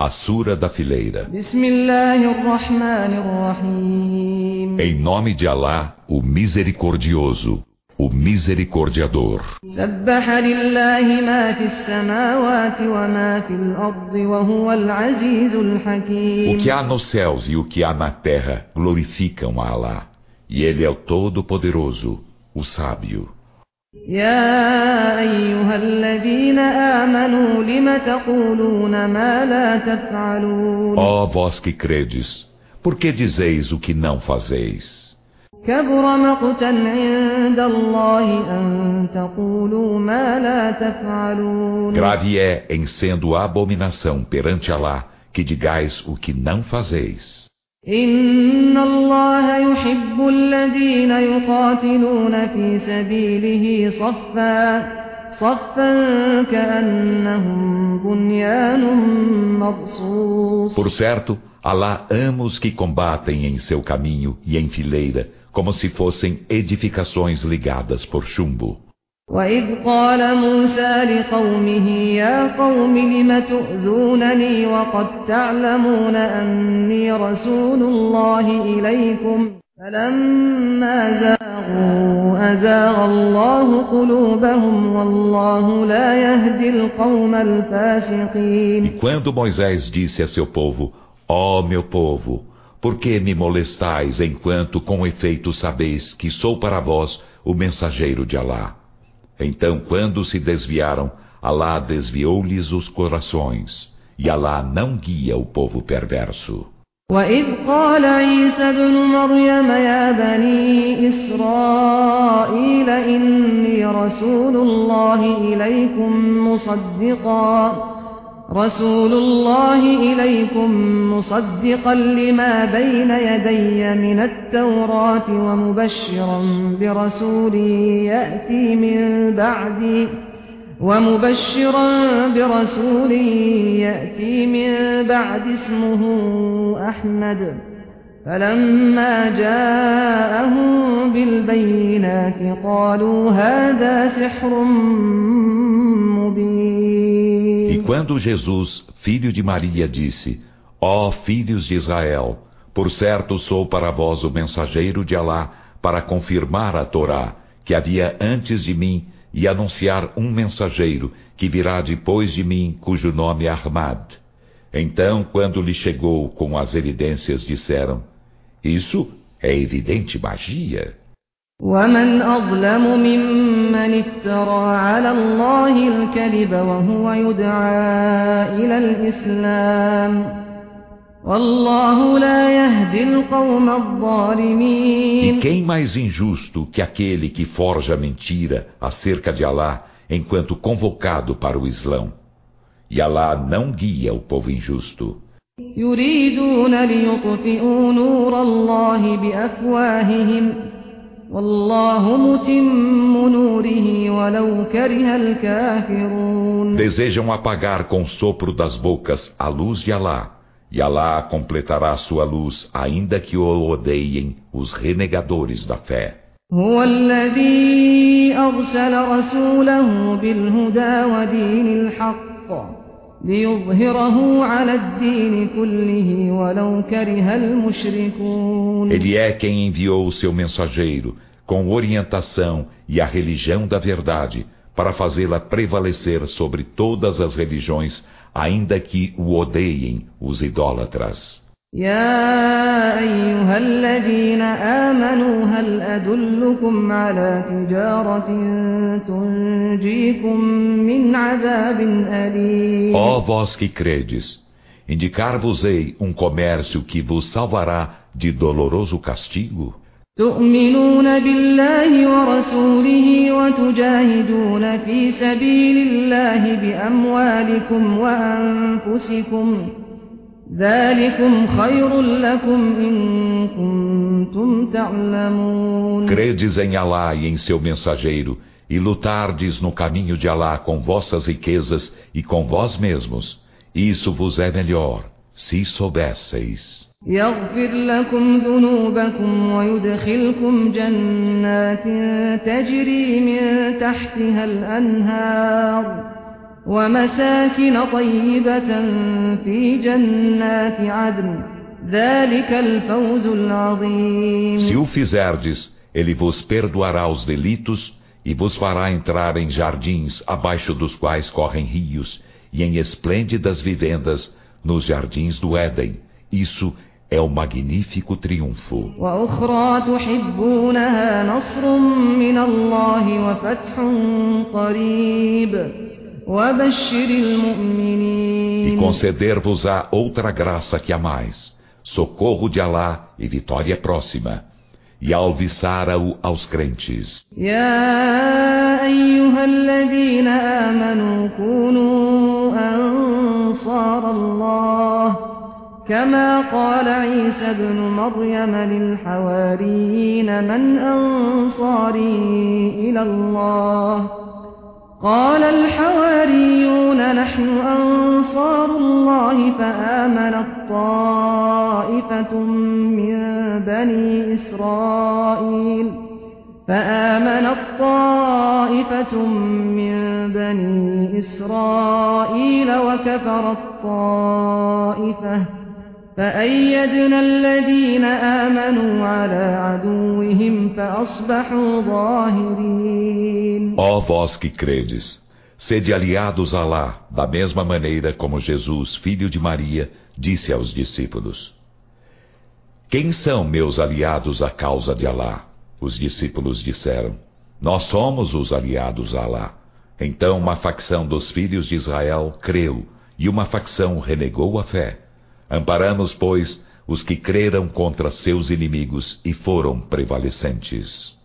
A Sura da Fileira. Em nome de Alá, o Misericordioso, o Misericordiador. O que há nos céus e o que há na terra glorificam a Alá, e Ele é o Todo-Poderoso, o Sábio. يا أيها الذين آمنوا لم تقولون ما لا تفعلون Ó vós que credes, por que dizeis o que não fazeis? كبر مقتا عند الله أن تقولوا ما لا تفعلون Grave é, em sendo abominação perante Alá, que digais o que não fazeis. إن الله يحب الذين يقاتلون في سبيله صفا كأنهم بنيان مرصوص. Por certo, Alá ama os que combatem em seu caminho e em fileira, como se fossem edificações ligadas por chumbo. وَإِذْ قَالَ مُوسَى لِقَوْمِهِ يَا قَوْمِ لِمَ تُؤْذُونَنِي وَقَدْ تَعْلَمُونَ أَنِّي رَسُولُ اللَّهِ إِلَيْكُمْ فَلَمَّا زَاغُوا أَزَاغَ اللَّهُ قُلُوبَهُمْ وَاللَّهُ لَا يَهْدِي الْقَوْمَ الْفَاسِقِينَ. E quando Moisés disse a seu povo: Ó meu povo, por que me molestais enquanto com efeito sabeis que sou para vós o mensageiro de Alá? Então, quando se desviaram, Alá desviou-lhes os corações, e Alá não guia o povo perverso. وَإِذْ قَالَ عِيسَى ابْنُ مَرْيَمَ يَا بَنِي إِسْرَائِيلَ إِنِّي رَسُولُ اللَّهِ إِلَيْكُمْ مُصَدِّقًا لِمَا بَيْنَ يَدَيَّ مِنَ التَّوْرَاةِ وَمُبَشِّرًا برسول يأتي من بعد اسمه أحمد فلما جاءهم بالبينات قالوا هذا سحر مبين. E quando Jesus, filho de Maria, disse: Ó filhos de Israel, por certo sou para vós o mensageiro de Alá para confirmar a Torá, que havia antes de mim, e anunciar um mensageiro que virá depois de mim, cujo nome é Ahmad. Então, quando lhe chegou com as evidências, disseram: Isso é evidente magia. وَمَنْ أَظْلَمُ مِمَّنِ افْتَرَى عَلَى اللَّهِ الْكَذِبَ وَهُوَ يُدْعَى إِلَى الْإِسْلَامِ وَاللَّهُ لَا يَهْدِي الْقَوْمَ الظَّالِمِينَ. E quem mais injusto que aquele que forja mentira acerca de Alá, enquanto convocado para o Islão? E Alá não guia o povo injusto. يُرِيدُونَ لِيُطْفِئُوا نُورَ اللَّهِ بِأَفْوَاهِهِمْ وَاللَّهُ مُتِمُّ نُورِهِ وَلَوْ كَرِهَ الْكَافِرُونَ. Desejam apagar com o sopro das bocas a luz de Alá, e Alá completará sua luz, ainda que o odeiem os renegadores da fé. هو الذي أرسل رسوله بالهدى ودين الحق ليظهره على الدين كله ولو كره المشركون. Ele é quem enviou o seu mensageiro com orientação e a religião da verdade para fazê-la prevalecer sobre todas as religiões, ainda que o odeiem os idólatras. يا أيها الذين آمنوا هل أدلكم على تجارة تنجيكم من عذاب أليم. Ó vós que credes, indicar-vos-ei um comércio que vos salvará de doloroso castigo? تؤمنون بالله ورسوله وتجاهدون في سبيل الله بأموالكم وأنفسكم ذلكم خير لكم إن كنتم تعلمون. Credes em Alá e em seu mensageiro, e lutardes no caminho de Alá com vossas riquezas e com vós mesmos. Isso vos é melhor, se soubesseis. يغفر لكم ذنوبكم ويدخلكم جنات تجري من تحتها الأنهار ومساكن طيبة في جنات عدن ذلك الفوز العظيم. Se o fizerdes, ele vos perdoará os delitos e vos fará entrar em jardins abaixo dos quais correm rios e em esplêndidas vivendas nos jardins do Éden. Isso é o magnífico triunfo. وأخرى تحبونها نصر من الله وفتح قريب وبشر المؤمنين. E conceder-vos-á outra graça que amais, socorro de Alá e vitória próxima, e alviçara-o aos crentes. يا أيها الذين آمنوا كونوا أنصار الله كما قال عيسى ابن مريم للحواريين من أنصاري إلى الله قال الحواريون نحن أنصار الله فآمنت طائفة من بني إسرائيل وكفرت طائفة فأيدنا الذين آمنوا على عدوهم فأصبحوا ظاهرين. Ó vós que credes, sede aliados a Alá, da mesma maneira como Jesus, filho de Maria, disse aos discípulos: Quem são meus aliados à causa de Alá? Os discípulos disseram: Nós somos os aliados a Alá. Então uma facção dos filhos de Israel creu, e uma facção renegou a fé. Amparamos, pois, os que creram contra seus inimigos e foram prevalecentes.